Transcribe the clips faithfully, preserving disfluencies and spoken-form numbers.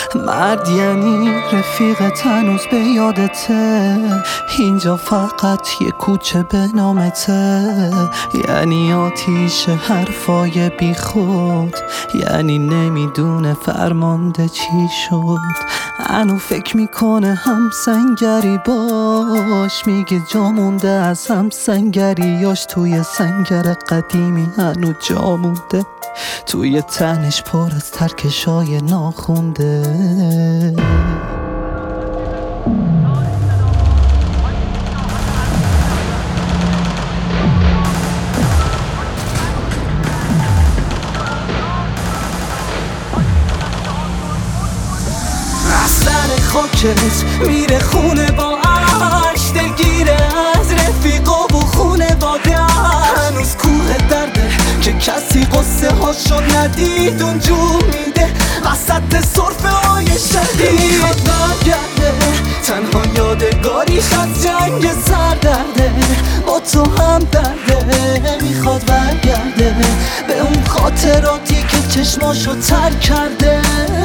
مرد یعنی رفیقت هنوز به یادته، اینجا فقط یه کوچه به نامته، یعنی آتیش حرفای بی خود، یعنی نمیدونه فرمانده چی شد. هنو فکر میکنه هم سنگری باش، میگه جا مونده از هم سنگریاش، توی سنگر قدیمی هنو جا مونده، توی تنش پر از ترکشای ناخونده. سر خاکت میره خونه با عشق، دلگیره از رفیقا و خونه باده، هنوز کوه درده که کسی قصه هاشو ندید اونجو میده وسط صرفه های شدید. میخواد برگرده تنها یادگاریش از جنگ سردرده، با تو هم درده. میخواد برگرده به اون خاطراتی که چشماشو تر کرده.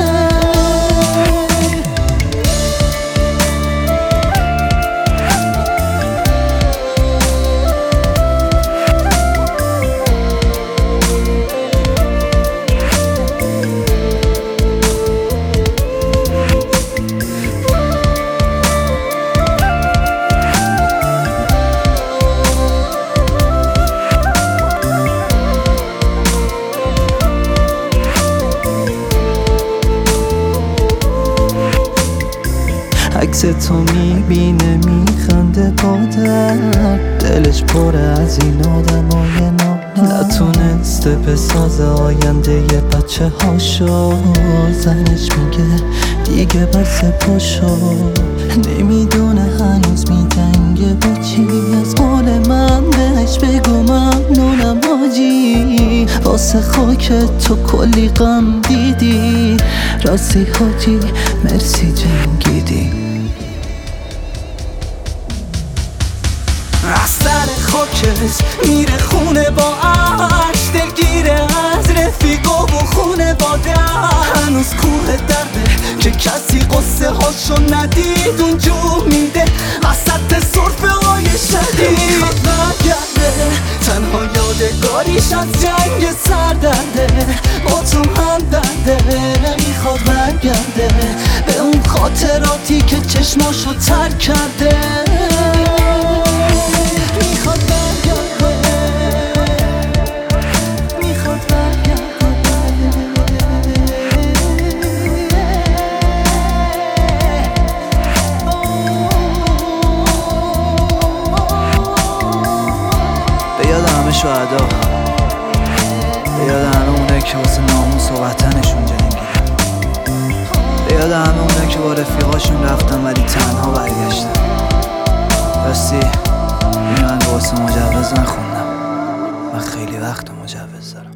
عکس تو میبینه میخنده با درد، دلش پره از این آدمای نامرد، نتونسته بسازه آینده یه بچه هاشو. زنش میگه دیگه بس پاشو، نمیدونه هنوز میدنگه با چی. از قول من بهش بگو ممنونم حاجی، واسه خاک تو کلی غم دیدی، راستی حاجی مرسی جنگیدی. از سر خاکت میره خونه با عشق، دلگیره از رفیقا و خونه باده، هنوز کوه درده که کسی قصه هاشو ندید اونجو میده وسط صرفه های شدید. میخواد برگرده تنها یادگاریش از جنگ سردرده، با تو هم درده. میخواد برگرده به اون خاطراتی که چشماشو تر کرده. شهدا به یاد همه اونه که واسه ناموس و وطنشون جنگیدن، به یاد همه اونه که با رفیقاشون رفتن ولی تنها برگشتن. راستی این من واسه مجوز نخوندم، من خیلی وقت مجوز دارم.